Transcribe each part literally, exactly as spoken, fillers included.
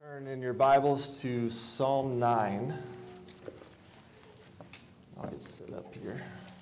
Turn in your Bibles to Psalm nine. I'll just sit up here.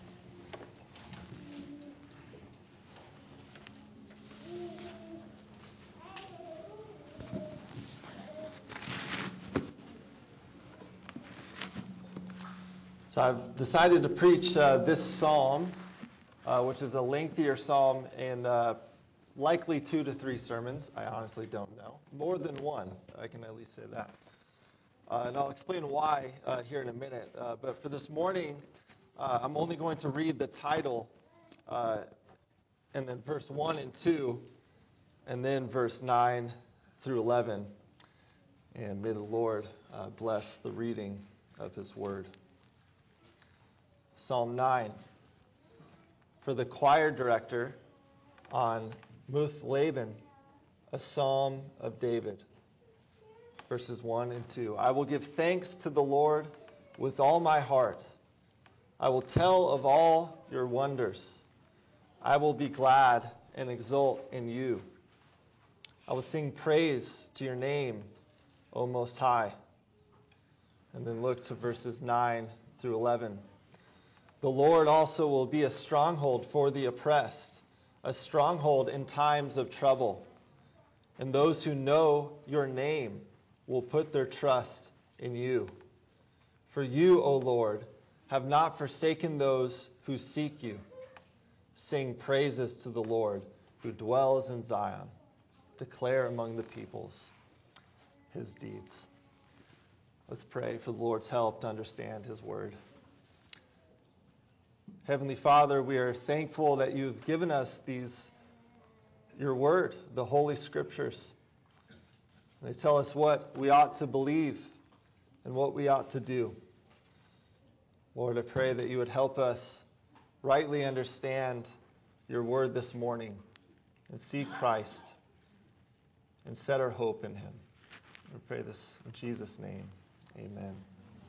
So I've decided to preach uh, this psalm, uh, which is a lengthier psalm, and uh, likely two to three sermons. I honestly don't know. More than one, I can at least say that. Uh, and I'll explain why uh, here in a minute. Uh, but for this morning, uh, I'm only going to read the title, uh, and then verse one and two, and then verse nine through eleven. And may the Lord uh, bless the reading of His Word. Psalm nine. For the choir director on Muth-labben, a psalm of David. Verses one and two. I will give thanks to the Lord with all my heart. I will tell of all your wonders. I will be glad and exult in you. I will sing praise to your name, O Most High. And then look to verses nine through eleven. The Lord also will be a stronghold for the oppressed, a stronghold in times of trouble. And those who know your name will put their trust in you. For you, O Lord, have not forsaken those who seek you. Sing praises to the Lord who dwells in Zion. Declare among the peoples His deeds. Let's pray for the Lord's help to understand His word. Heavenly Father, we are thankful that you've given us these, your word, the Holy Scriptures. They tell us what we ought to believe and what we ought to do. Lord, I pray that you would help us rightly understand your word this morning and see Christ and set our hope in Him. I pray this in Jesus' name. Amen.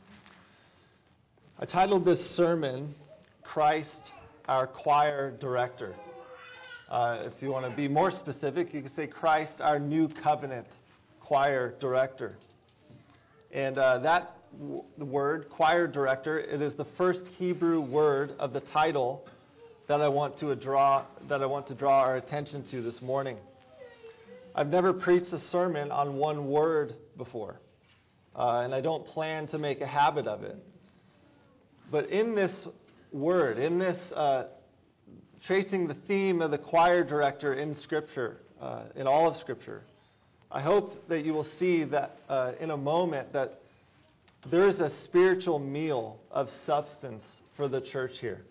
I titled this sermon, Christ, our choir director. Uh, if you want to be more specific, you can say Christ, our new covenant choir director. And uh, that w- the word, choir director, it is the first Hebrew word of the title that I want to draw that I want to draw our attention to this morning. I've never preached a sermon on one word before, uh, and I don't plan to make a habit of it. But in this word, in this uh, tracing the theme of the choir director in Scripture, uh, in all of Scripture, I hope that you will see that uh, in a moment that there is a spiritual meal of substance for the church here.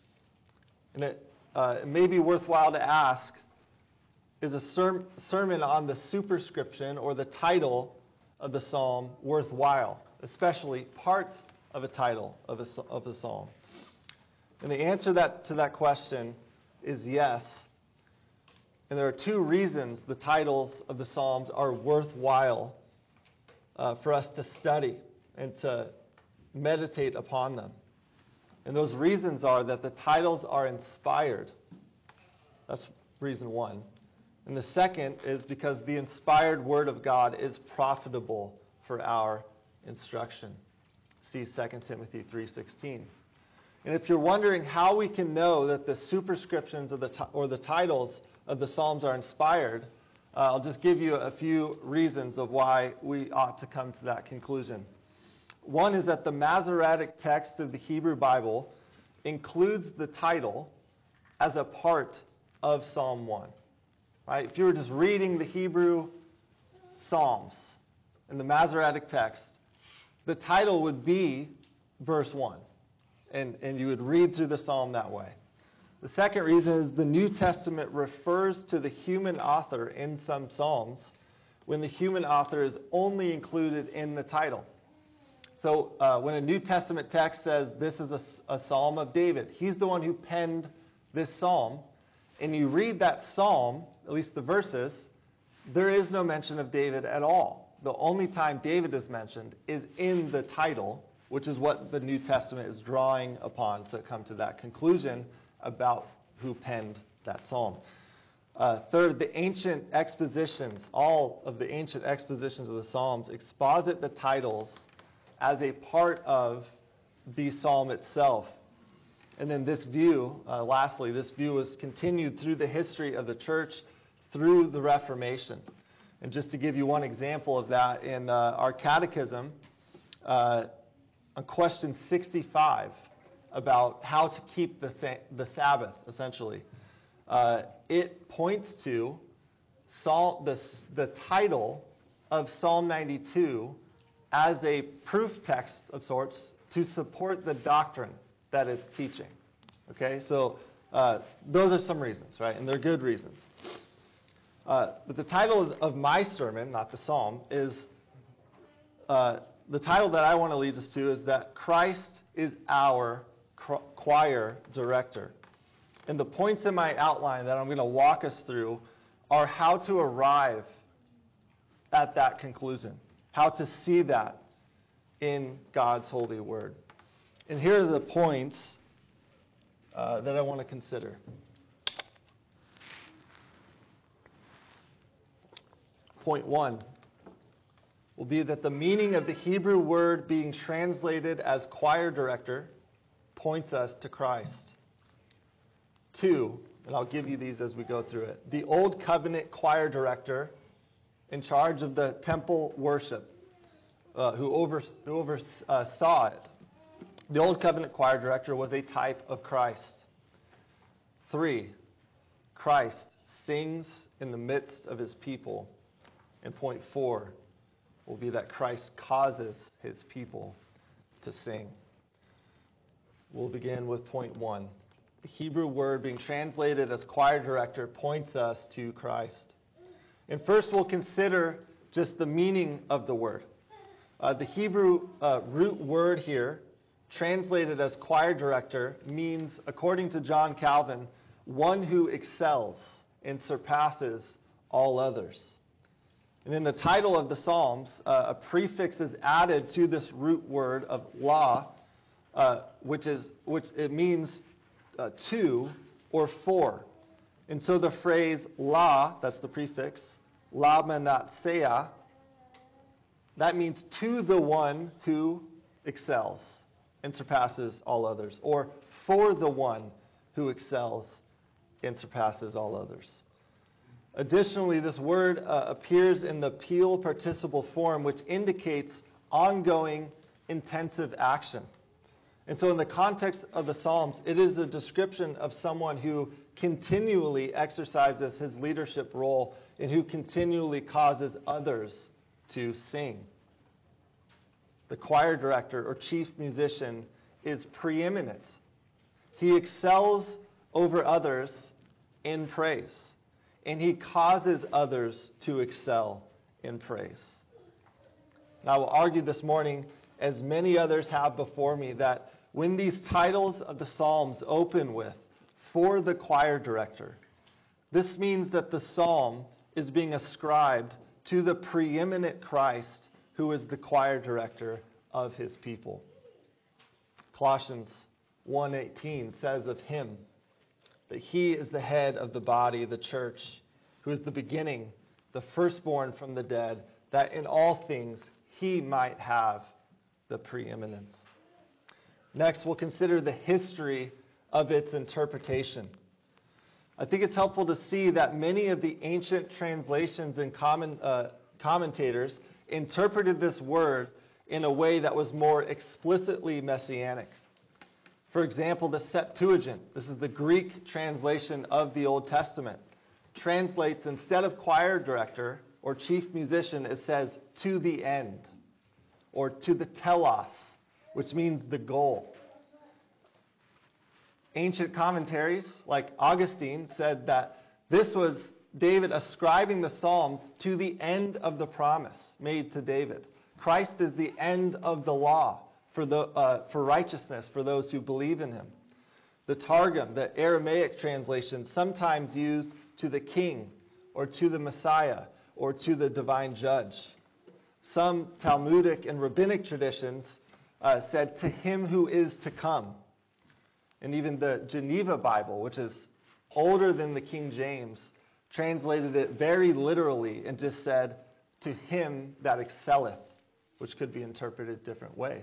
And it, uh, it may be worthwhile to ask, is a ser- sermon on the superscription or the title of the psalm worthwhile, especially parts of a title of a, of a psalm? And the answer that, to that question is yes. And there are two reasons the titles of the Psalms are worthwhile uh, for us to study and to meditate upon them. And those reasons are that the titles are inspired. That's reason one. And the second is because the inspired Word of God is profitable for our instruction. See Second Timothy three sixteen. And if you're wondering how we can know that the superscriptions of the t- or the titles of the Psalms are inspired, uh, I'll just give you a few reasons of why we ought to come to that conclusion. One is that the Masoretic text of the Hebrew Bible includes the title as a part of Psalm one. Right? If you were just reading the Hebrew Psalms in the Masoretic text, the title would be verse one. And, and you would read through the psalm that way. The second reason is the New Testament refers to the human author in some psalms when the human author is only included in the title. So uh, when a New Testament text says this is a, a psalm of David, he's the one who penned this psalm, and you read that psalm, at least the verses, there is no mention of David at all. The only time David is mentioned is in the title, which is what the New Testament is drawing upon to come to that conclusion about who penned that psalm. Uh, third, the ancient expositions, all of the ancient expositions of the Psalms exposit the titles as a part of the psalm itself. And then this view, uh, lastly, this view was continued through the history of the church, through the Reformation. And just to give you one example of that, in uh, our catechism, uh, on question sixty-five, about how to keep the, sa- the Sabbath, essentially, uh, it points to Psalm, the, the title of Psalm ninety-two as a proof text of sorts to support the doctrine that it's teaching. Okay, so uh, those are some reasons, right? And they're good reasons. Uh, but the title of my sermon, not the psalm, is uh, the title that I want to lead us to is that Christ is our choir director. And the points in my outline that I'm going to walk us through are how to arrive at that conclusion, how to see that in God's holy word. And here are the points uh, that I want to consider. Point one will be that the meaning of the Hebrew word being translated as choir director points us to Christ. Two, and I'll give you these as we go through it. The Old Covenant choir director in charge of the temple worship, uh, who, over, who oversaw uh, it. The Old Covenant choir director was a type of Christ. Three, Christ sings in the midst of his people. And point four will be that Christ causes his people to sing. We'll begin with point one. The Hebrew word being translated as choir director points us to Christ. And first we'll consider just the meaning of the word. Uh, the Hebrew uh, root word here, translated as choir director, means, according to John Calvin, one who excels and surpasses all others. And in the title of the Psalms, uh, a prefix is added to this root word of la, uh, which is which it means uh, to or for. And so the phrase la, that's the prefix, la manatsea, that means to the one who excels and surpasses all others, or for the one who excels and surpasses all others. Additionally, this word uh, appears in the Peel participle form, which indicates ongoing, intensive action. And so in the context of the Psalms, it is a description of someone who continually exercises his leadership role and who continually causes others to sing. The choir director or chief musician is preeminent. He excels over others in praise, and he causes others to excel in praise. Now, I will argue this morning, as many others have before me, that when these titles of the Psalms open with, for the choir director, this means that the psalm is being ascribed to the preeminent Christ who is the choir director of his people. Colossians one eighteen says of him that he is the head of the body, the church, who is the beginning, the firstborn from the dead, that in all things he might have the preeminence. Next, we'll consider the history of its interpretation. I think it's helpful to see that many of the ancient translations and common, uh, commentators interpreted this word in a way that was more explicitly messianic. For example, the Septuagint, this is the Greek translation of the Old Testament, translates, instead of choir director or chief musician, it says to the end, or to the telos, which means the goal. Ancient commentaries, like Augustine, said that this was David ascribing the Psalms to the end of the promise made to David. Christ is the end of the law for, the, uh, for righteousness for those who believe in him. The Targum, the Aramaic translation, sometimes used to the king, or to the Messiah, or to the divine judge. Some Talmudic and rabbinic traditions uh, said to him who is to come. And even the Geneva Bible, which is older than the King James, translated it very literally and just said, "To him that excelleth," which could be interpreted different ways.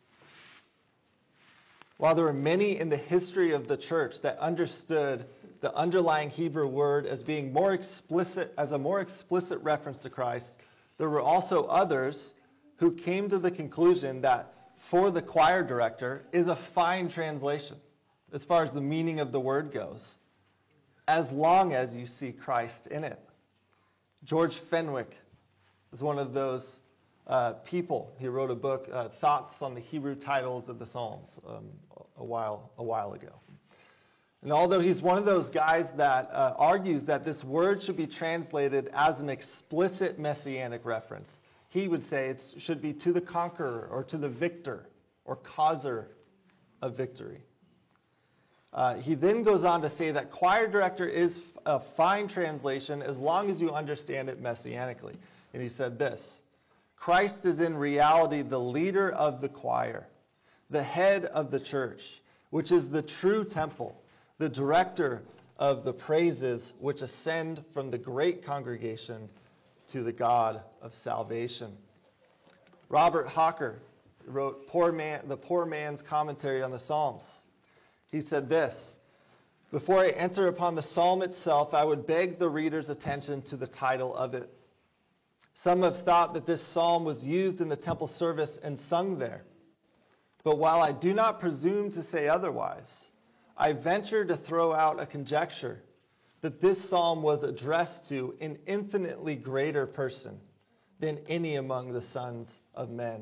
While there were many in the history of the church that understood the underlying Hebrew word as being more explicit, as a more explicit reference to Christ, there were also others who came to the conclusion that "for the choir director" is a fine translation as far as the meaning of the word goes, as long as you see Christ in it. George Fenwick is one of those uh, people. He wrote a book, uh, Thoughts on the Hebrew Titles of the Psalms, um, a while a while ago. And although he's one of those guys that uh, argues that this word should be translated as an explicit messianic reference, he would say it should be to the conqueror or to the victor or causer of victory. Uh, he then goes on to say that choir director is a fine translation as long as you understand it messianically. And he said this: Christ is in reality the leader of the choir, the head of the church, which is the true temple, the director of the praises which ascend from the great congregation to the God of salvation. Robert Hawker wrote Poor Man, the Poor Man's Commentary on the Psalms. He said this: "Before I enter upon the psalm itself, I would beg the reader's attention to the title of it. Some have thought that this psalm was used in the temple service and sung there. But while I do not presume to say otherwise, I venture to throw out a conjecture that this psalm was addressed to an infinitely greater person than any among the sons of men."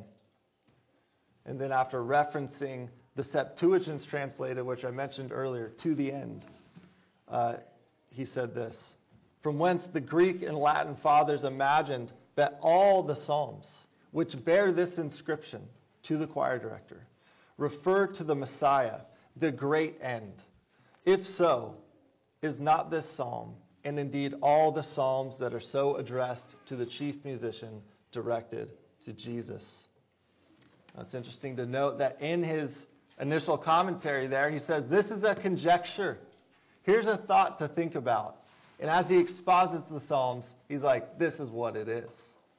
And then after referencing the Septuagint's translated, which I mentioned earlier, to the end, uh, he said this: "From whence the Greek and Latin fathers imagined that all the psalms which bear this inscription to the choir director refer to the Messiah, the great end. If so, is not this psalm, and indeed all the psalms that are so addressed to the chief musician, directed to Jesus?" Now, it's interesting to note that in his initial commentary there, he says this is a conjecture. Here's a thought to think about. And as he exposits the Psalms, he's like, this is what it is.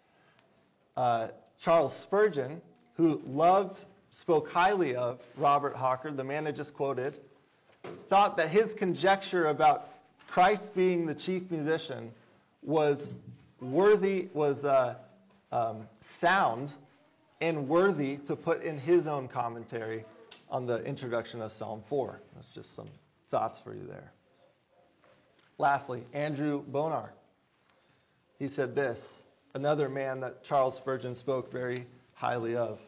Uh, Charles Spurgeon, who loved, spoke highly of Robert Hawker, the man I just quoted, thought that his conjecture about Christ being the chief musician was worthy, was uh, um, sound and worthy to put in his own commentary on the introduction of Psalm four. That's just some thoughts for you there. Lastly, Andrew Bonar. He said this, another man that Charles Spurgeon spoke very highly of.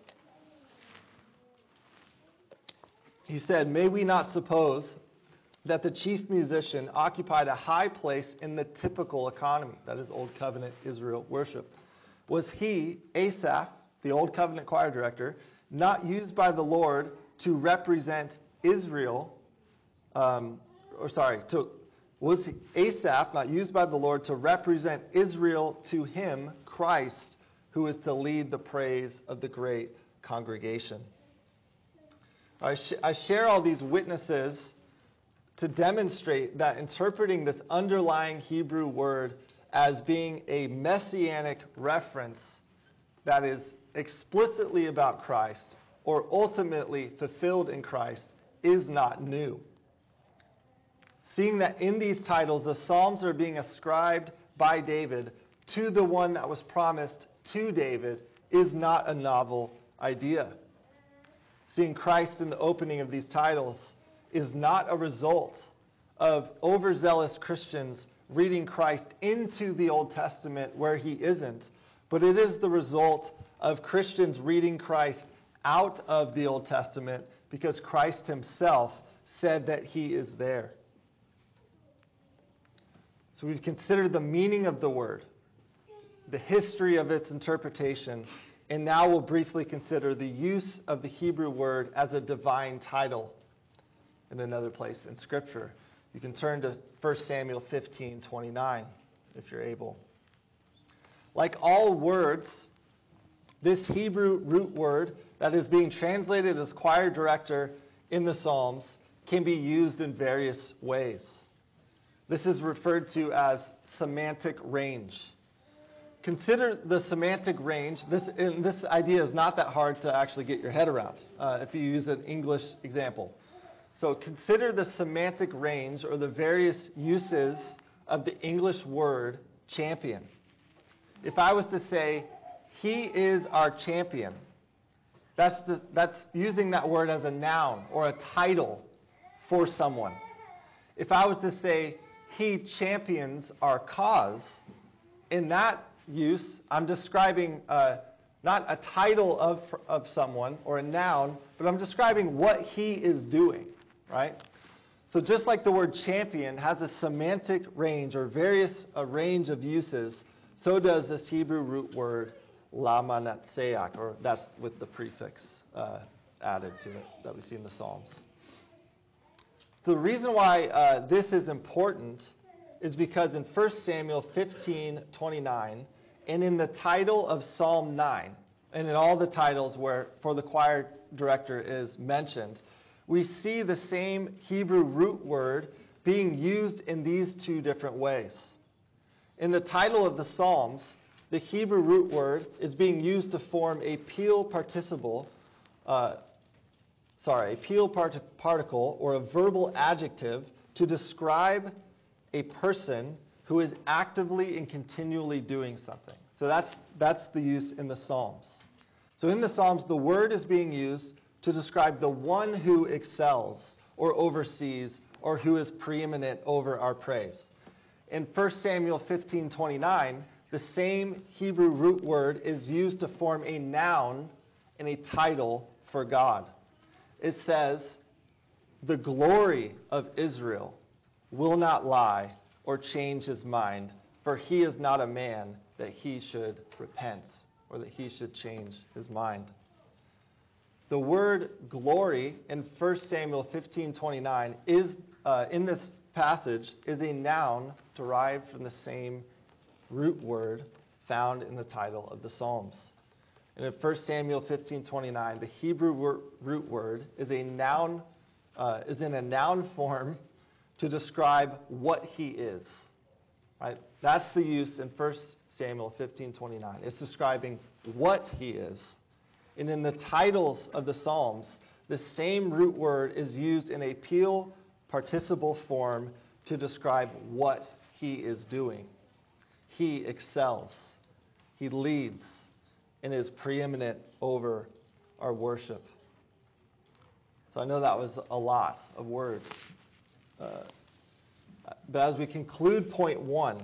He said, "May we not suppose that the chief musician occupied a high place in the typical economy," that is Old Covenant Israel worship. "Was he, Asaph, the Old Covenant choir director, not used by the Lord to represent Israel, um, or sorry, to, was Asaph not used by the Lord to represent Israel to him, Christ, who is to lead the praise of the great congregation?" I, sh- I share all these witnesses to demonstrate that interpreting this underlying Hebrew word as being a messianic reference that is explicitly about Christ or ultimately fulfilled in Christ is not new. Seeing that in these titles the Psalms are being ascribed by David to the one that was promised to David is not a novel idea. Seeing Christ in the opening of these titles is not a result of overzealous Christians reading Christ into the Old Testament where he isn't, but it is the result of Christians reading Christ out of the Old Testament because Christ himself said that he is there. So we've considered the meaning of the word, the history of its interpretation, and now we'll briefly consider the use of the Hebrew word as a divine title in another place in Scripture. You can turn to First Samuel fifteen twenty-nine if you're able. Like all words, this Hebrew root word that is being translated as choir director in the Psalms can be used in various ways. This is referred to as semantic range. Consider the semantic range. This, and this idea is not that hard to actually get your head around uh, if you use an English example. So consider the semantic range or the various uses of the English word champion. If I was to say, he is our champion, that's, the, that's using that word as a noun or a title for someone. If I was to say, he champions our cause, in that use, I'm describing uh, not a title of, of someone or a noun, but I'm describing what he is doing, right? So just like the word champion has a semantic range or various a range of uses, so does this Hebrew root word lamanatseach, or that's with the prefix uh, added to it that we see in the Psalms. So the reason why uh, this is important is because in First Samuel fifteen twenty-nine, and in the title of Psalm nine, and in all the titles where for the choir director is mentioned, we see the same Hebrew root word being used in these two different ways. In the title of the Psalms, the Hebrew root word is being used to form a piel participle, uh, sorry, a piel part- particle or a verbal adjective to describe a person who is actively and continually doing something. So that's that's the use in the Psalms. So in the Psalms, the word is being used to describe the one who excels or oversees or who is preeminent over our praise. In First Samuel fifteen twenty-nine, the same Hebrew root word is used to form a noun and a title for God. It says, "The glory of Israel will not lie or change his mind, for he is not a man that he should repent," or that he should change his mind. The word glory in First Samuel fifteen twenty-nine is, uh, in this passage, is a noun derived from the same root word found in the title of the Psalms. And in First Samuel fifteen twenty-nine, the Hebrew wor- root word is a noun, uh, is in a noun form to describe what he is. Right? That's the use in First Samuel fifteen twenty-nine. It's describing what he is. And in the titles of the Psalms, the same root word is used in a piel participle form to describe what he is doing. He excels. He leads and is preeminent over our worship. So I know that was a lot of words. Uh, but as we conclude point one,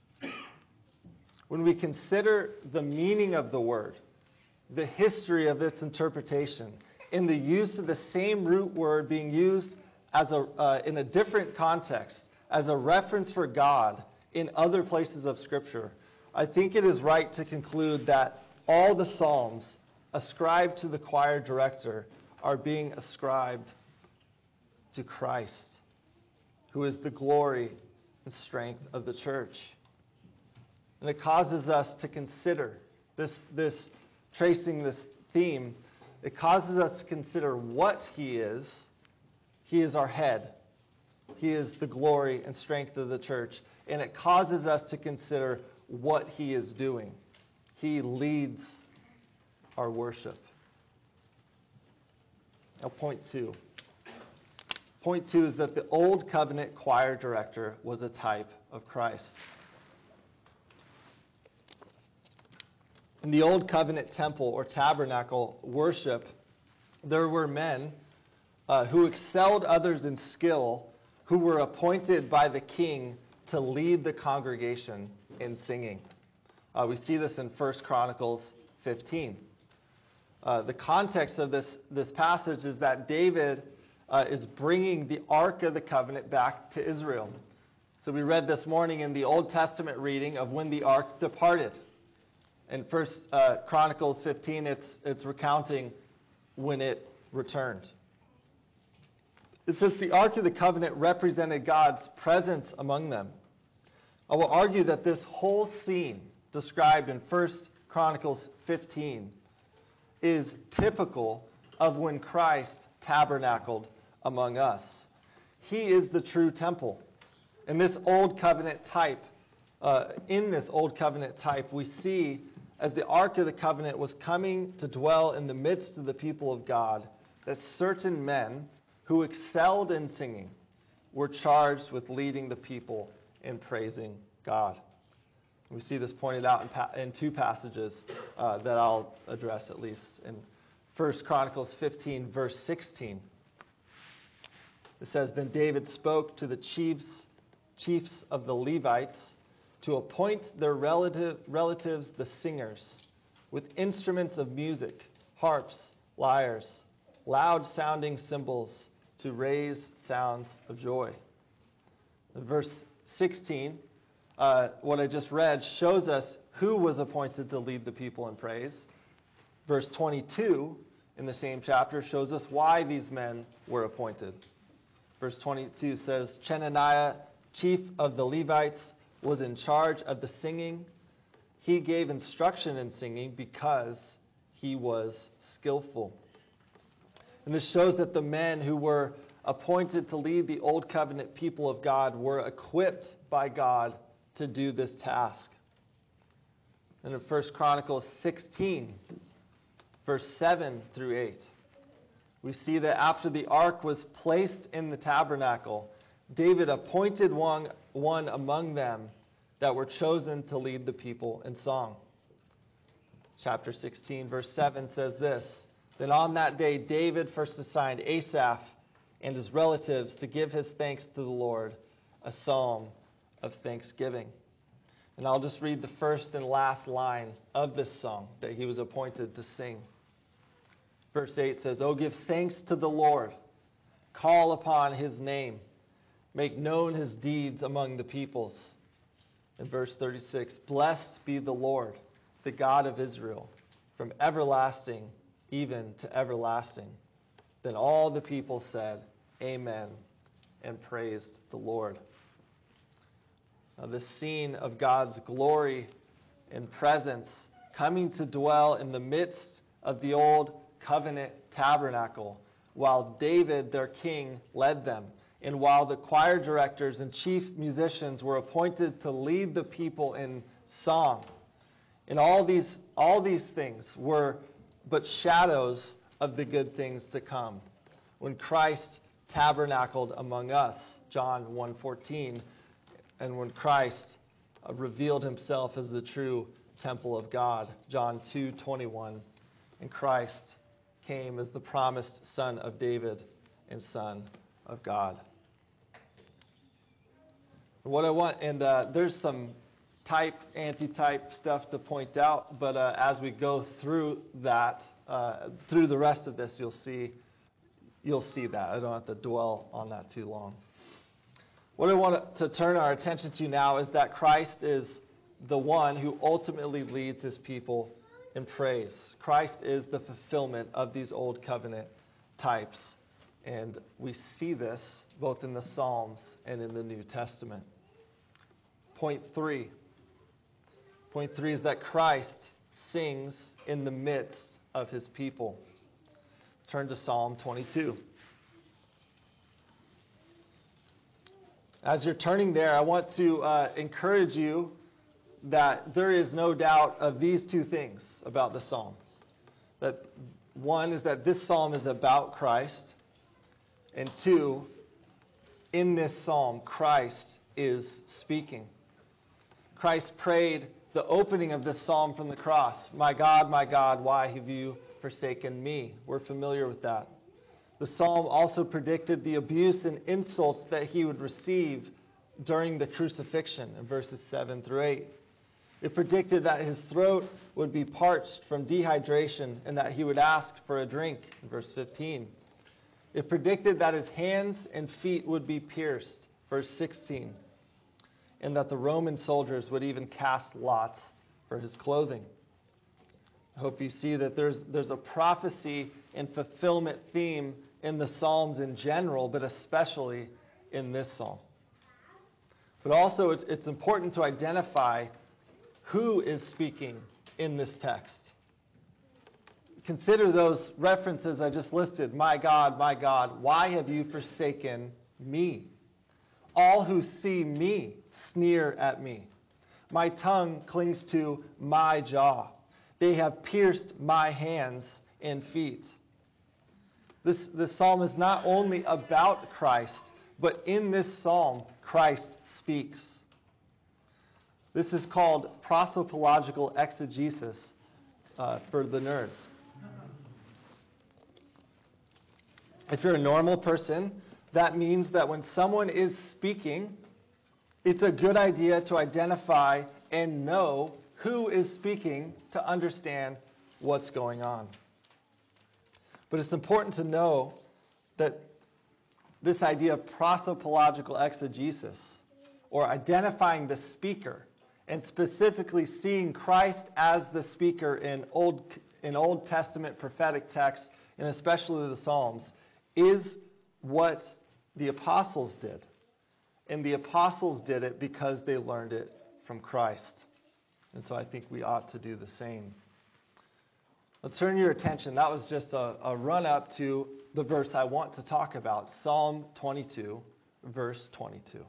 when we consider the meaning of the word, the history of its interpretation, in the use of the same root word being used as a, uh, in a different context, as a reference for God in other places of Scripture, I think it is right to conclude that all the Psalms ascribed to the choir director are being ascribed to Christ, who is the glory and strength of the church. And it causes us to consider this, this tracing this theme, it causes us to consider what he is. He is our head. He is the glory and strength of the church. And it causes us to consider what he is doing. He leads our worship. Now, point two. Point two is that the Old Covenant choir director was a type of Christ. In the Old Covenant temple or tabernacle worship, there were men uh, who excelled others in skill, who were appointed by the king to lead the congregation in singing. Uh, we see this in First Chronicles fifteen. Uh, the context of this, this passage is that David uh, is bringing the Ark of the Covenant back to Israel. So we read this morning in the Old Testament reading of when the Ark departed. In First uh, Chronicles fifteen, it's, it's recounting when it returned. It says the Ark of the Covenant represented God's presence among them. I will argue that this whole scene described in First Chronicles fifteen is typical of when Christ tabernacled among us. He is the true temple. In this old covenant type, uh, in this old covenant type, we see as the Ark of the Covenant was coming to dwell in the midst of the people of God, that certain men who excelled in singing were charged with leading the people in praising God. We see this pointed out in, pa- in two passages uh, that I'll address at least. In First Chronicles fifteen, verse sixteen, it says, "Then David spoke to the chiefs, chiefs of the Levites to appoint their relative, relatives the singers with instruments of music, harps, lyres, loud-sounding cymbals to raise sounds of joy." In verse sixteen, uh, what I just read shows us who was appointed to lead the people in praise. Verse twenty-two in the same chapter shows us why these men were appointed. Verse twenty-two says, "Chenaniah, chief of the Levites, was in charge of the singing. He gave instruction in singing because he was skillful." And this shows that the men who were appointed to lead the Old Covenant people of God were equipped by God to do this task. And in First Chronicles sixteen, verse seven through eight, we see that after the ark was placed in the tabernacle, David appointed one, one among them that were chosen to lead the people in song. Chapter sixteen, verse seven says this, "Then on that day David first assigned Asaph and his relatives to give his thanks to the Lord, a psalm of thanksgiving." And I'll just read the first and last line of this song that he was appointed to sing. Verse eight says, "Oh, give thanks to the Lord, call upon his name, make known his deeds among the peoples." In verse thirty-six, "Blessed be the Lord, the God of Israel, from everlasting even to everlasting." Then all the people said, "Amen," and praised the Lord. Now, this scene of God's glory and presence coming to dwell in the midst of the old covenant tabernacle, while David, their king, led them, and while the choir directors and chief musicians were appointed to lead the people in song. And all these, all these things were but shadows of the good things to come. When Christ tabernacled among us, John one fourteen, and when Christ uh, revealed himself as the true temple of God, John two twenty-one, and Christ came as the promised Son of David and Son of God. What I want, and uh, there's some type, anti-type stuff to point out, but uh, as we go through that, uh, through the rest of this, you'll see, you'll see that. I don't have to dwell on that too long. What I want to turn our attention to now is that Christ is the one who ultimately leads his people in praise. Christ is the fulfillment of these old covenant types, and we see this both in the Psalms and in the New Testament. Point three. Point three is that Christ sings in the midst of his people. Turn to Psalm twenty-two. As you're turning there, I want to uh, encourage you that there is no doubt of these two things about the psalm. That one is that this psalm is about Christ, and two, in this psalm, Christ is speaking. Christ prayed the opening of this psalm from the cross. "My God, my God, why have you forsaken me?" We're familiar with that. The psalm also predicted the abuse and insults that he would receive during the crucifixion in verses seven through eight. It predicted that his throat would be parched from dehydration and that he would ask for a drink in verse fifteen. It predicted that his hands and feet would be pierced, verse sixteen, and that the Roman soldiers would even cast lots for his clothing. I hope you see that there's, there's a prophecy and fulfillment theme in the Psalms in general, but especially in this psalm. But also it's, it's important to identify who is speaking in this text. Consider those references I just listed. "My God, my God, why have you forsaken me?" All who see me sneer at me. My tongue clings to my jaw. They have pierced my hands and feet. This, this psalm is not only about Christ, but in this psalm, Christ speaks. This is called prosopological exegesis uh, for the nerds. If you're a normal person, that means that when someone is speaking, it's a good idea to identify and know who is speaking to understand what's going on. But it's important to know that this idea of prosopological exegesis, or identifying the speaker, and specifically seeing Christ as the speaker in Old, in Old Testament prophetic texts, and especially the Psalms, is what the apostles did. And the apostles did it because they learned it from Christ. And so I think we ought to do the same. Let's turn your attention. That was just a, a run-up to the verse I want to talk about, Psalm twenty-two, verse twenty-two.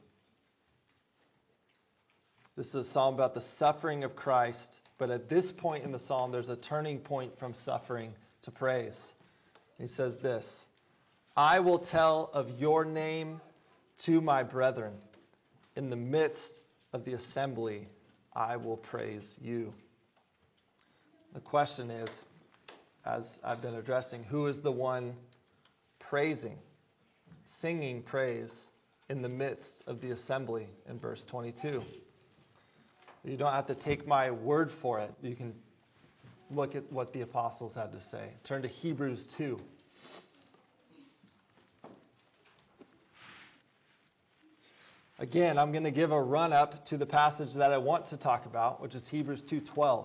This is a psalm about the suffering of Christ, but at this point in the psalm, there's a turning point from suffering to praise. He says this, I will tell of your name to my brethren. In the midst of the assembly, I will praise you. The question is, as I've been addressing, who is the one praising, singing praise in the midst of the assembly in verse twenty-two? You don't have to take my word for it. You can look at what the apostles had to say. Turn to Hebrews two. Again, I'm going to give a run-up to the passage that I want to talk about, which is Hebrews two twelve.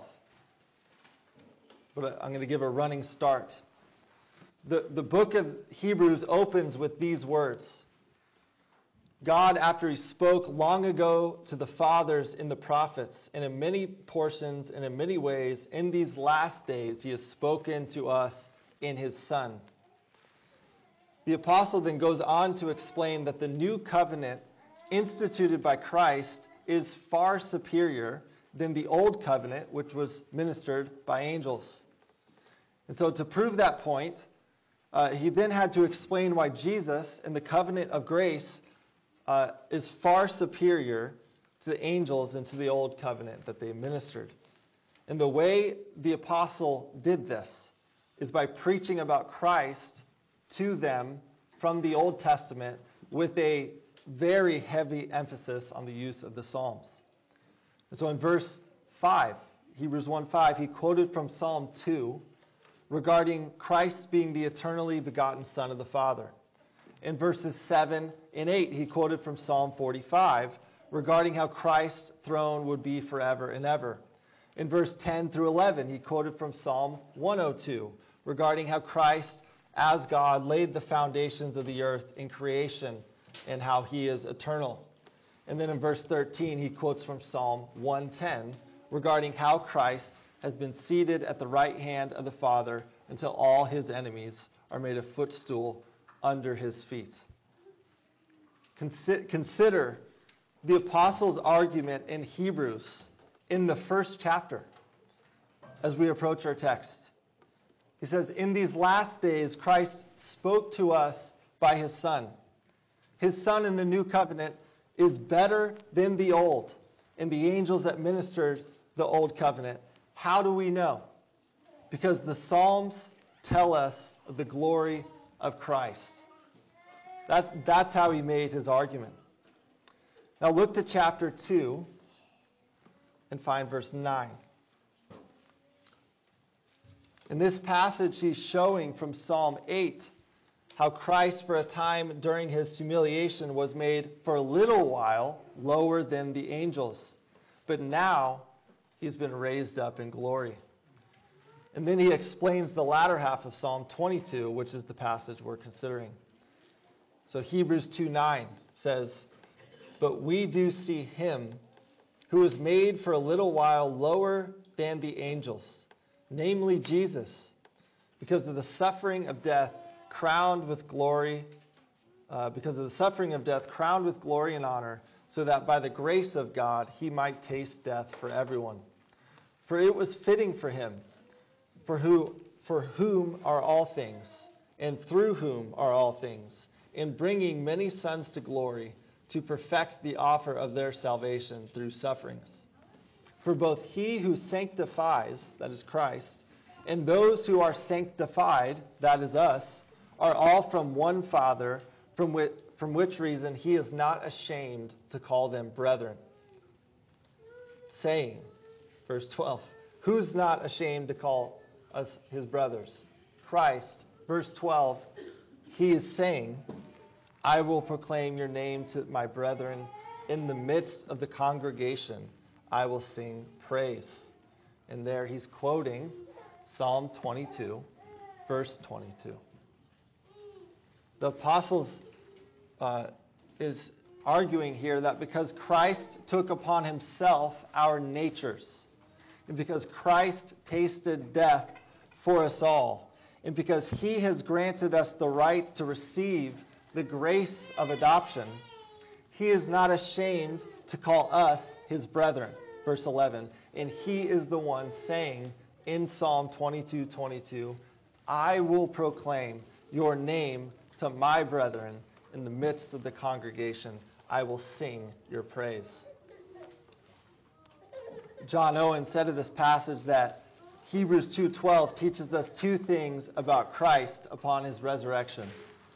But I'm going to give a running start. The, the book of Hebrews opens with these words. God, after he spoke long ago to the fathers in the prophets, and in many portions and in many ways, in these last days, he has spoken to us in his Son. The apostle then goes on to explain that the new covenant instituted by Christ is far superior than the old covenant, which was ministered by angels. And so to prove that point, uh, he then had to explain why Jesus in the covenant of grace uh, is far superior to the angels and to the old covenant that they ministered. And the way the apostle did this is by preaching about Christ to them from the Old Testament with a very heavy emphasis on the use of the Psalms. And so in verse five, Hebrews one five, he quoted from Psalm two regarding Christ being the eternally begotten Son of the Father. In verses seven and eight, he quoted from Psalm forty-five regarding how Christ's throne would be forever and ever. In verse ten through eleven, he quoted from Psalm one oh two regarding how Christ, as God, laid the foundations of the earth in creation and how he is eternal. And then in verse thirteen, he quotes from Psalm one ten regarding how Christ has been seated at the right hand of the Father until all his enemies are made a footstool under his feet. Consi- Consider the apostles' argument in Hebrews in the first chapter as we approach our text. He says, in these last days, Christ spoke to us by his Son. His Son in the new covenant is better than the old, and the angels that ministered the old covenant. How do we know? Because the Psalms tell us of the glory of Christ. That, that's how he made his argument. Now look to chapter two and find verse nine. In this passage, he's showing from Psalm eight how Christ, for a time during his humiliation, was made for a little while lower than the angels. But now he's been raised up in glory. And then he explains the latter half of Psalm twenty-two, which is the passage we're considering. So Hebrews two nine says, but we do see him who is made for a little while lower than the angels, namely Jesus, because of the suffering of death, crowned with glory, uh, because of the suffering of death, crowned with glory and honor, so that by the grace of God he might taste death for everyone. For it was fitting for him, for who, for whom are all things, and through whom are all things, in bringing many sons to glory, to perfect the offer of their salvation through sufferings. For both he who sanctifies, that is Christ, and those who are sanctified, that is us, are all from one Father, from which, from which reason he is not ashamed to call them brethren. Saying, verse twelve, who's not ashamed to call us his brothers? Christ. Verse twelve, he is saying, I will proclaim your name to my brethren. In the midst of the congregation, I will sing praise. And there he's quoting Psalm twenty-two, verse twenty-two. The apostles uh, is arguing here that because Christ took upon himself our natures, and because Christ tasted death for us all, and because he has granted us the right to receive the grace of adoption, he is not ashamed to call us his brethren. Verse eleven, and he is the one saying in Psalm twenty-two twenty-two, I will proclaim your name to my brethren. In the midst of the congregation, I will sing your praise. John Owen said of this passage that Hebrews two twelve teaches us two things about Christ upon his resurrection.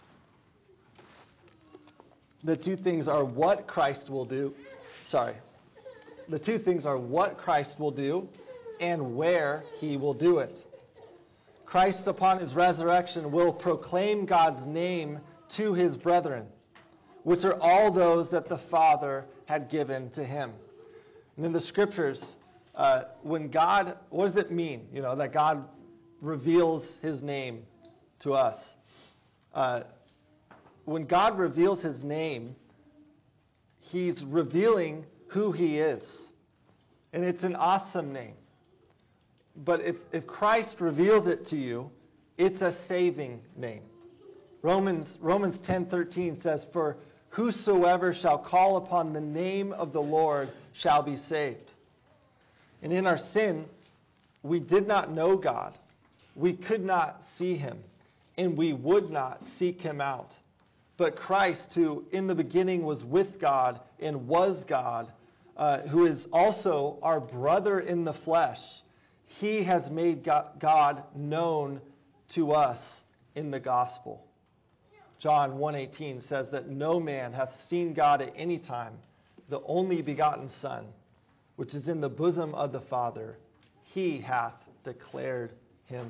The two things are what Christ will do. Sorry. The two things are what Christ will do and where he will do it. Christ upon his resurrection will proclaim God's name to his brethren, which are all those that the Father had given to him. And in the scriptures, uh, when God, what does it mean, you know, that God reveals his name to us? Uh, when God reveals his name, he's revealing who he is. And it's an awesome name. But if, if Christ reveals it to you, it's a saving name. Romans Romans ten thirteen says, for whosoever shall call upon the name of the Lord shall be saved. And in our sin, we did not know God. We could not see him. And we would not seek him out. But Christ, who in the beginning was with God and was God, uh, who is also our brother in the flesh, he has made God known to us in the gospel. John one eighteen says that no man hath seen God at any time, the only begotten Son, which is in the bosom of the Father, he hath declared him.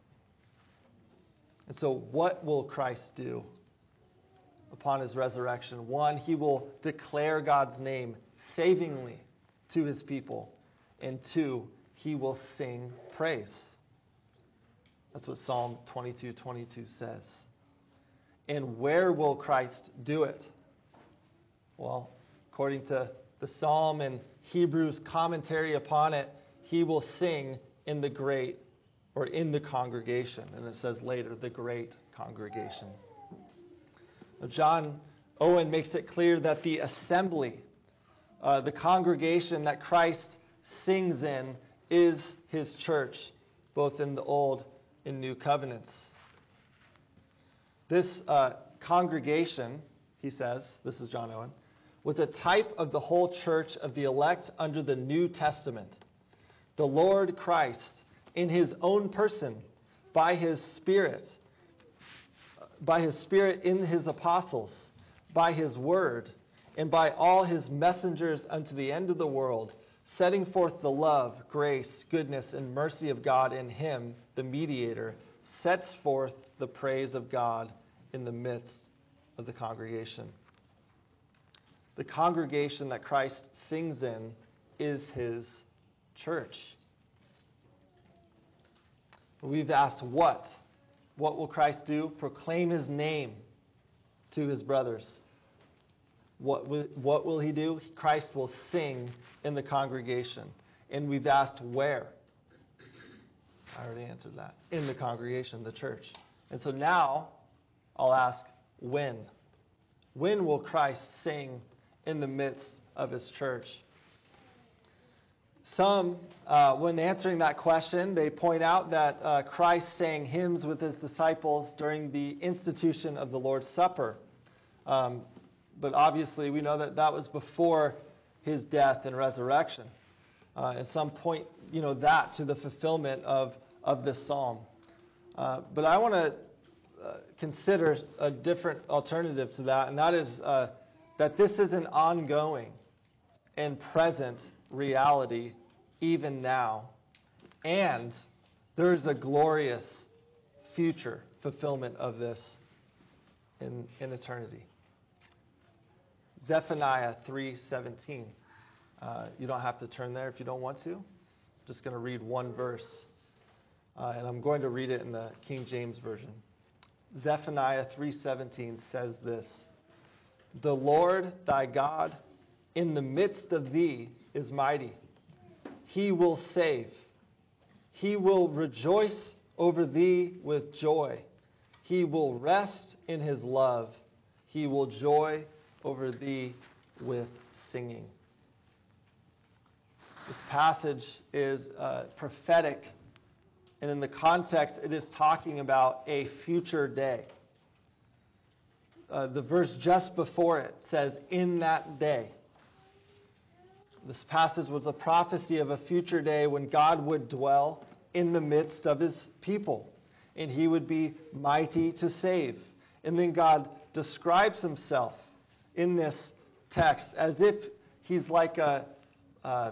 And so what will Christ do upon his resurrection? One, he will declare God's name savingly to his people. And two, he will sing praise. That's what Psalm twenty-two twenty-two says. And where will Christ do it? Well, according to the Psalm and Hebrews commentary upon it, he will sing in the great, or in the congregation. And it says later, the great congregation. Now, John Owen makes it clear that the assembly, uh, the congregation that Christ sings in, is his church, both in the Old and New Covenants. This uh, congregation, he says, this is John Owen, was a type of the whole church of the elect under the New Testament. The Lord Christ, in his own person, by his Spirit, by his Spirit in his apostles, by his word, and by all his messengers unto the end of the world, setting forth the love, grace, goodness, and mercy of God in him, the mediator, sets forth the praise of God in the midst of the congregation. The congregation that Christ sings in is his church. We've asked what? What will Christ do? Proclaim his name to his brothers. What will, what will he do? Christ will sing in the congregation. And we've asked where? I already answered that. In the congregation, the church. And so now, I'll ask when. When will Christ sing in the midst of his church? Some, uh, when answering that question, they point out that uh, Christ sang hymns with his disciples during the institution of the Lord's Supper. Um, but obviously, we know that that was before his death and resurrection. Uh, and some point, you know, that to the fulfillment of, of this psalm. Uh, but I want to uh, consider a different alternative to that, and that is uh, that this is an ongoing and present reality even now, and there is a glorious future fulfillment of this in, in eternity. Zephaniah three seventeen. Uh, you don't have to turn there if you don't want to. I'm just going to read one verse, uh, and I'm going to read it in the King James Version. Zephaniah three seventeen says this: "The Lord thy God in the midst of thee is mighty. He will save. He will rejoice over thee with joy. He will rest in his love. He will joy over thee with singing." This passage is uh, prophetic, and in the context, it is talking about a future day. Uh, the verse just before it says, "in that day." This passage was a prophecy of a future day when God would dwell in the midst of his people, and he would be mighty to save. And then God describes himself in this text as if he's like a, a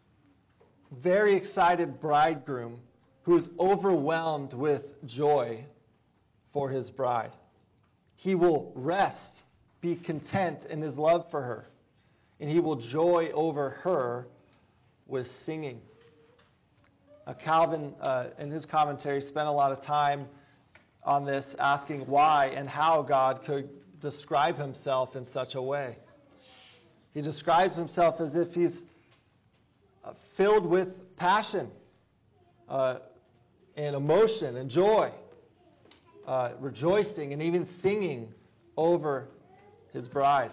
very excited bridegroom who's overwhelmed with joy for his bride. He will rest, be content in his love for her, and he will joy over her with singing. Uh, Calvin, uh, in his commentary, spent a lot of time on this, asking why and how God could describe himself in such a way. He describes himself as if he's uh, filled with passion uh, and emotion and joy, uh, rejoicing and even singing over his bride.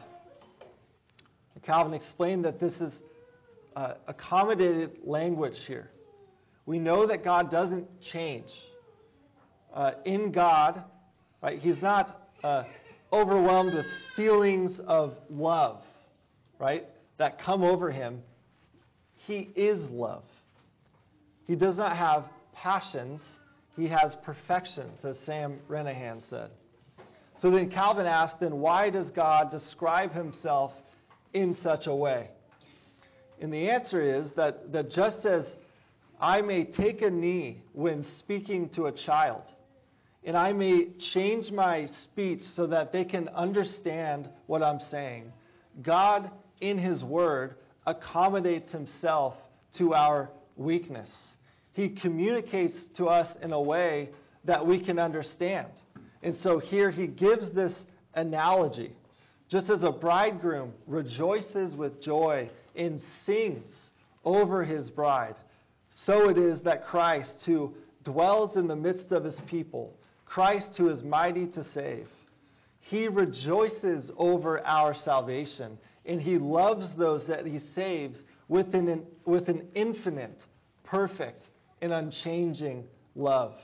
Calvin explained that this is uh, accommodated language here. We know that God doesn't change. Uh, in God, right, he's not uh, overwhelmed with feelings of love, right, that come over him. He is love. He does not have passions. He has perfections, as Sam Renahan said. So then Calvin asked, then why does God describe himself in such a way? And the answer is that, that just as I may take a knee when speaking to a child, and I may change my speech so that they can understand what I'm saying, God, in his word, accommodates himself to our weakness. He communicates to us in a way that we can understand. And so here he gives this analogy. Just as a bridegroom rejoices with joy and sings over his bride, so it is that Christ, who dwells in the midst of his people, Christ who is mighty to save, he rejoices over our salvation, and he loves those that he saves with an, with an infinite, perfect, and unchanging love.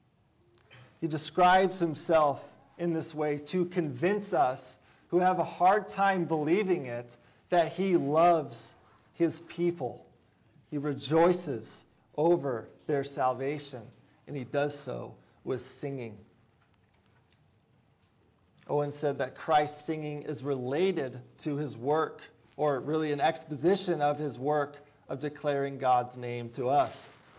He describes himself in this way to convince us who have a hard time believing it, that he loves his people. He rejoices over their salvation, and he does so with singing. Owen said that Christ's singing is related to his work, or really an exposition of his work of declaring God's name to us.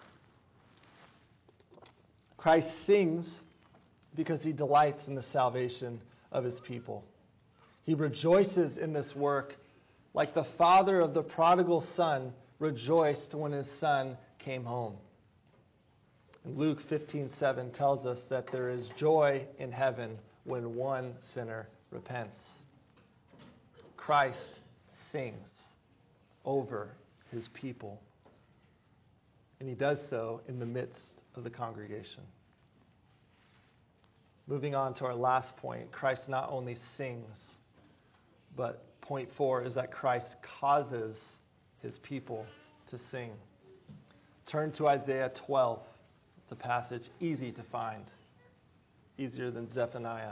Christ sings because he delights in the salvation of his people. He rejoices in this work like the father of the prodigal son rejoiced when his son came home. And Luke fifteen seven tells us that there is joy in heaven when one sinner repents. Christ sings over his people, and he does so in the midst of the congregation. Moving on to our last point, Christ not only sings, But point four is that Christ causes his people to sing. Turn to Isaiah twelve. It's a passage easy to find, easier than Zephaniah.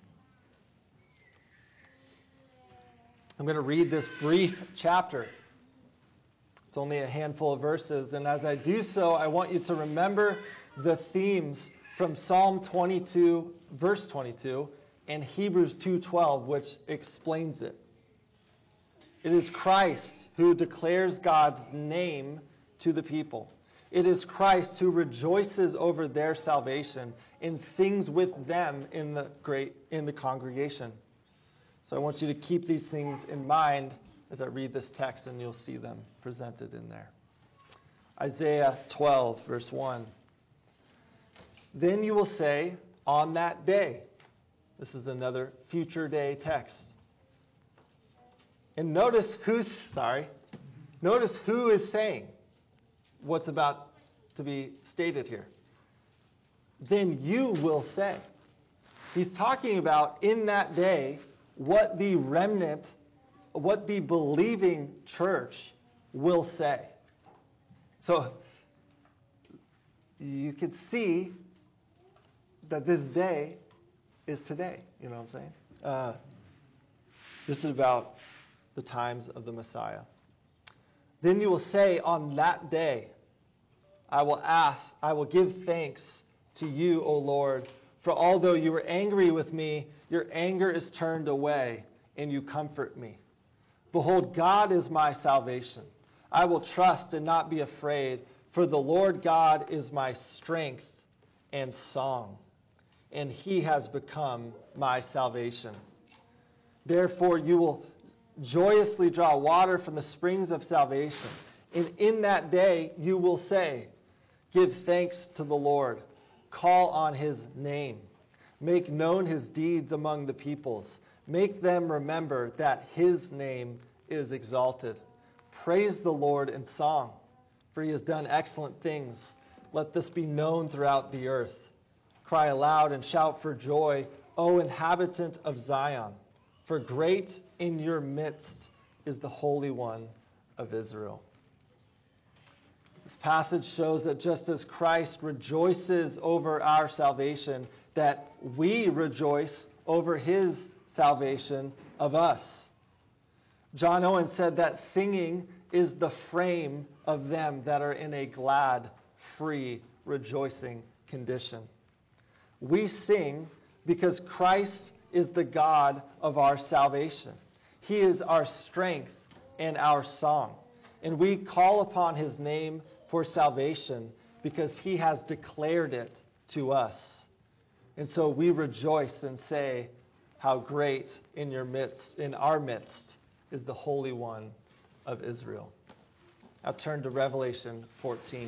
I'm going to read this brief chapter. It's only a handful of verses, and as I do so, I want you to remember the themes from Psalm twenty-two, verse twenty-two, and Hebrews two twelve, which explains it. It is Christ who declares God's name to the people. It is Christ who rejoices over their salvation and sings with them in the great in the congregation. So I want you to keep these things in mind as I read this text, and you'll see them presented in there. Isaiah twelve, verse one. Then you will say, on that day. This is another future day text. And notice who's, sorry, notice who is saying what's about to be stated here. Then you will say. He's talking about in that day what the remnant, what the believing church will say. So you could see that this day is today. You know what I'm saying? Uh, this is about the times of the Messiah. Then you will say on that day, I will ask, I will give thanks to you, O Lord, for although you were angry with me, your anger is turned away, and you comfort me. Behold, God is my salvation. I will trust and not be afraid, for the Lord God is my strength and song, and he has become my salvation. Therefore you will joyously draw water from the springs of salvation, and in that day you will say, give thanks to the Lord, call on his name, make known his deeds among the peoples, make them remember that his name is exalted. Praise the Lord in song, for he has done excellent things. Let this be known throughout the earth. Cry aloud and shout for joy, O inhabitant of Zion, for great in your midst is the Holy One of Israel. This passage shows that just as Christ rejoices over our salvation, that we rejoice over his salvation of us. John Owen said that singing is the frame of them that are in a glad, free, rejoicing condition. We sing because Christ is the God of our salvation. He is our strength and our song. And we call upon his name for salvation because he has declared it to us. And so we rejoice and say, how great in your midst, in our midst, is the Holy One of Israel. I'll turn to Revelation fourteen.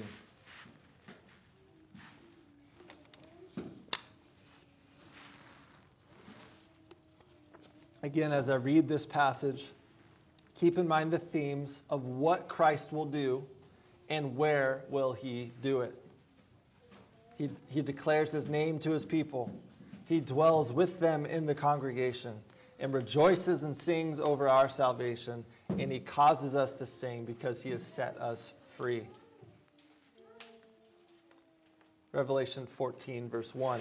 Again, as I read this passage, keep in mind the themes of what Christ will do and where will he do it. He, he declares his name to his people. He dwells with them in the congregation and rejoices and sings over our salvation, and he causes us to sing because he has set us free. Revelation fourteen, verse one.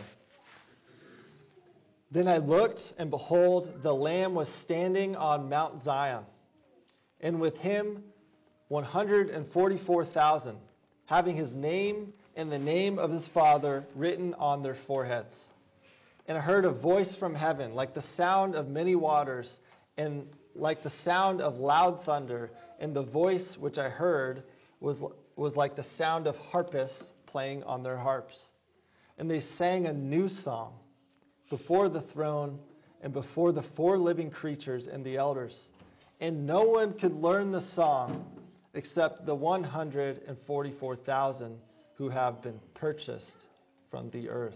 Then I looked, and behold, the Lamb was standing on Mount Zion, and with him one hundred forty-four thousand, having his name and the name of his Father written on their foreheads. And I heard a voice from heaven, like the sound of many waters, and like the sound of loud thunder. And the voice which I heard was, was like the sound of harpists playing on their harps. And they sang a new song before the throne and before the four living creatures and the elders. And no one could learn the song except the one hundred forty-four thousand who have been purchased from the earth.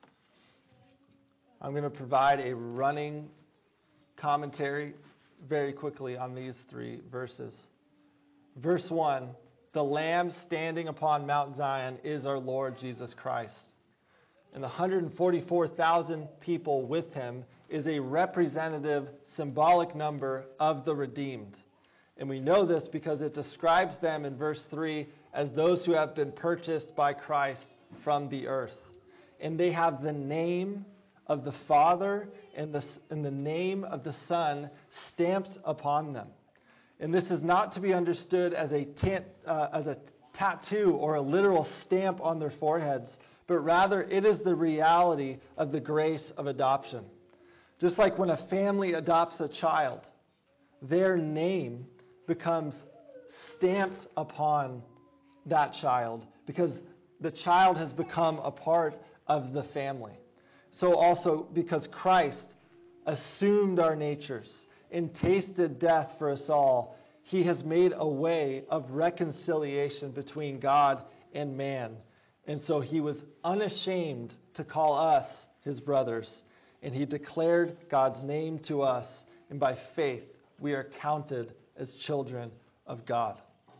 I'm going to provide a running commentary very quickly on these three verses. Verse one, the Lamb standing upon Mount Zion is our Lord Jesus Christ. And the one hundred forty-four thousand people with him is a representative, symbolic number of the redeemed. And we know this because it describes them in verse three as those who have been purchased by Christ from the earth. And they have the name of the Father and the, and the name of the Son stamped upon them. And this is not to be understood as a, ta- uh, as a tattoo or a literal stamp on their foreheads, but rather it is the reality of the grace of adoption. Just like when a family adopts a child, their name becomes stamped upon that child because the child has become a part of the family. So also because Christ assumed our natures and tasted death for us all, he has made a way of reconciliation between God and man. And so he was unashamed to call us his brothers. And he declared God's name to us. And by faith, we are counted as children of God.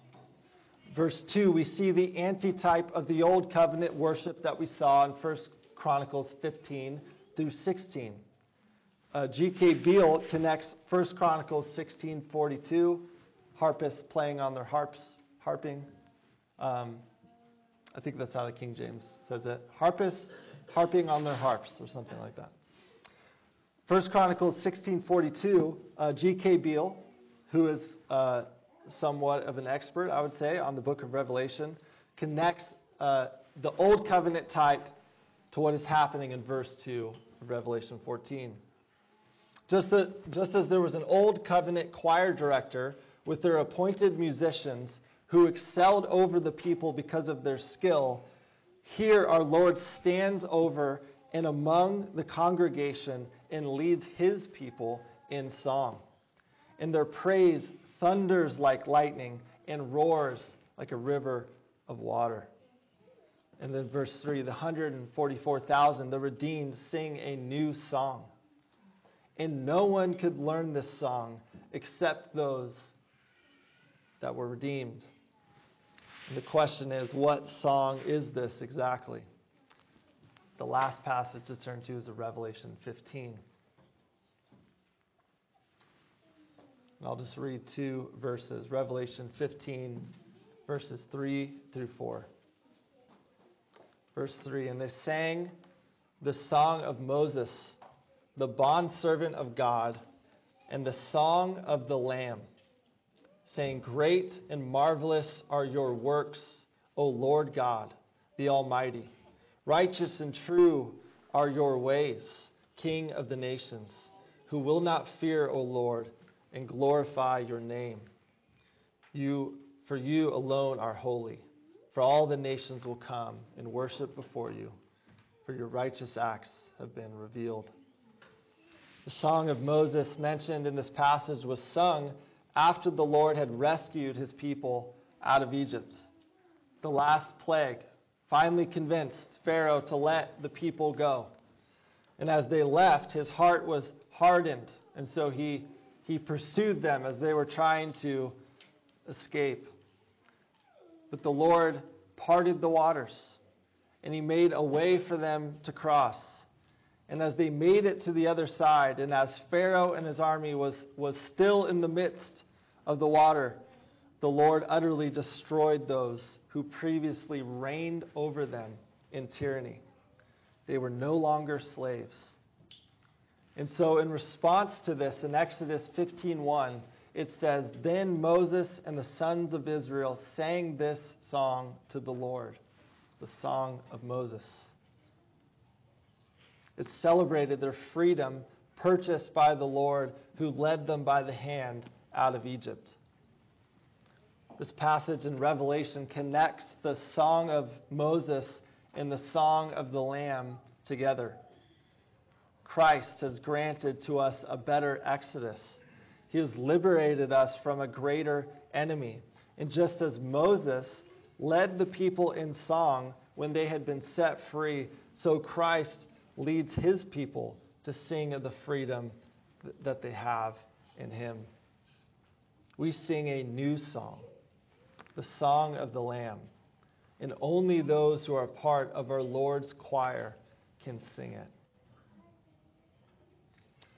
Verse two, we see the antitype of the old covenant worship that we saw in First Chronicles fifteen through sixteen. Uh, G K Beale connects First Chronicles sixteen forty-two, harpists playing on their harps, harping. Um, I think that's how the King James says it. Harpists harping on their harps or something like that. First Chronicles sixteen forty-two, uh, G K Beale, who is uh, somewhat of an expert, I would say, on the book of Revelation, connects uh, the old covenant type to what is happening in verse two of Revelation fourteen. Just, that, just as there was an old covenant choir director with their appointed musicians who excelled over the people because of their skill, here our Lord stands over and among the congregation and leads his people in song. And their praise thunders like lightning and roars like a river of water. And then verse three, the one hundred forty-four thousand, the redeemed, sing a new song. And no one could learn this song except those that were redeemed. And the question is, what song is this exactly? The last passage to turn to is Revelation fifteen. And I'll just read two verses. Revelation fifteen, verses three through four. Verse three, and they sang the song of Moses, the bondservant of God, and the song of the Lamb, saying, great and marvelous are your works, O Lord God, the Almighty. Righteous and true are your ways, King of the nations, who will not fear, O Lord, and glorify your name. You, for you alone are holy. For all the nations will come and worship before you, for your righteous acts have been revealed. The song of Moses mentioned in this passage was sung after the Lord had rescued his people out of Egypt. The last plague finally convinced Pharaoh to let the people go. And as they left, his heart was hardened, and so he, he pursued them as they were trying to escape. But the Lord parted the waters, and he made a way for them to cross. And as they made it to the other side, and as Pharaoh and his army was, was still in the midst of the water, the Lord utterly destroyed those who previously reigned over them in tyranny. They were no longer slaves. And so in response to this, in Exodus fifteen one, it says, then Moses and the sons of Israel sang this song to the Lord, the song of Moses. It celebrated their freedom purchased by the Lord who led them by the hand out of Egypt. This passage in Revelation connects the song of Moses and the song of the Lamb together. Christ has granted to us a better exodus. He has liberated us from a greater enemy. And just as Moses led the people in song when they had been set free, so Christ leads his people to sing of the freedom that they have in him. We sing a new song, the song of the Lamb, and only those who are part of our Lord's choir can sing it.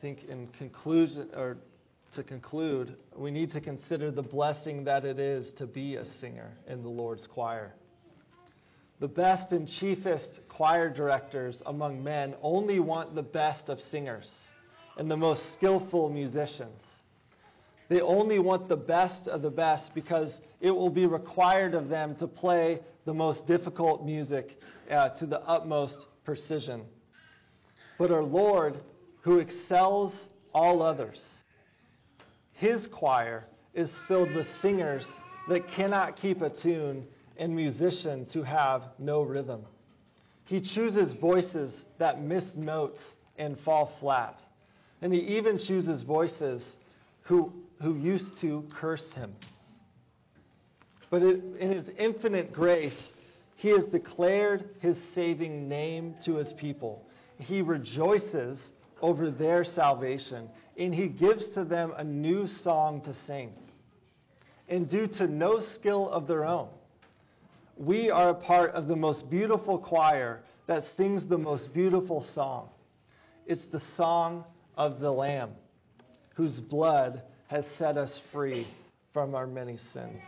think in conclusion, or to conclude, we need to consider the blessing that it is to be a singer in the Lord's choir. The best and chiefest choir directors among men only want the best of singers and the most skillful musicians. They only want the best of the best because it will be required of them to play the most difficult music uh, to the utmost precision. But our Lord, who excels all others, his choir is filled with singers that cannot keep a tune and musicians who have no rhythm. He chooses voices that miss notes and fall flat. And he even chooses voices who, who used to curse him. But it, in his infinite grace, he has declared his saving name to his people. He rejoices over their salvation, and he gives to them a new song to sing. And due to no skill of their own, we are a part of the most beautiful choir that sings the most beautiful song. It's the song of the Lamb, whose blood has set us free from our many sins.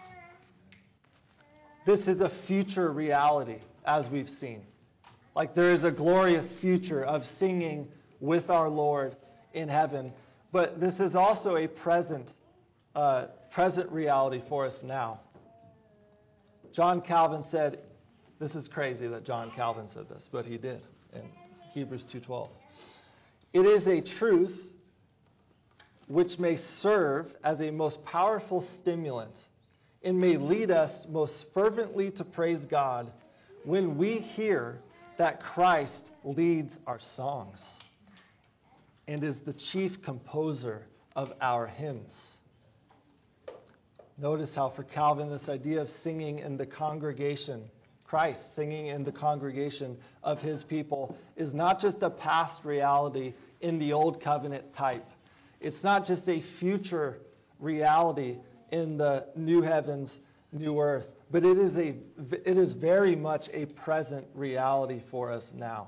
This is a future reality, as we've seen. Like there is a glorious future of singing with our Lord in heaven, but this is also a present, uh, present reality for us now. John Calvin said, this is crazy that John Calvin said this, but he did in Hebrews two twelve. It is a truth which may serve as a most powerful stimulant and may lead us most fervently to praise God when we hear that Christ leads our songs and is the chief composer of our hymns. Notice how for Calvin this idea of singing in the congregation, Christ singing in the congregation of his people, is not just a past reality in the old covenant type. It's not just a future reality in the new heavens, new earth, but it is a it is very much a present reality for us now.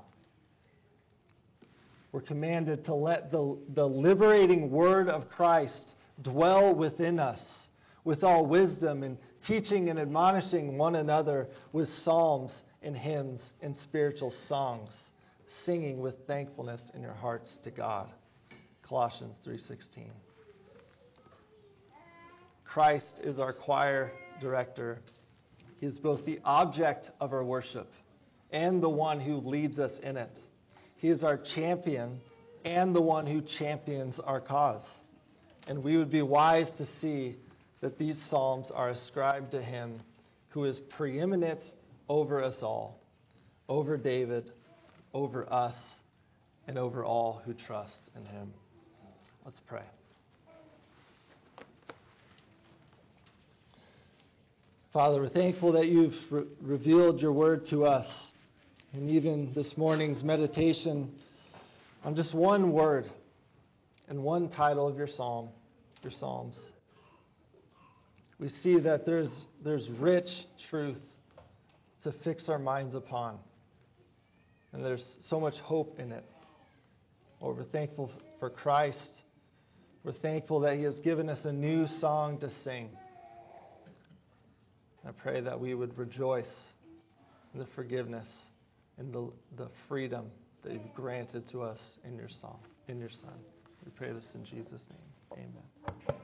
We're commanded to let the, the liberating word of Christ dwell within us with all wisdom and teaching and admonishing one another with psalms and hymns and spiritual songs, singing with thankfulness in your hearts to God. Colossians three sixteen. Christ is our choir director. He is both the object of our worship and the one who leads us in it. He is our champion and the one who champions our cause. And we would be wise to see that these psalms are ascribed to him who is preeminent over us all, over David, over us, and over all who trust in him. Let's pray. Father, we're thankful that you've re- revealed your word to us. And even this morning's meditation on just one word and one title of your psalm, your psalms. We see that there's there's rich truth to fix our minds upon. And there's so much hope in it. Lord, we're thankful for Christ. We're thankful that he has given us a new song to sing. I pray that we would rejoice in the forgiveness and the, the freedom that you've granted to us in your song, in your Son. We pray this in Jesus' name. Amen.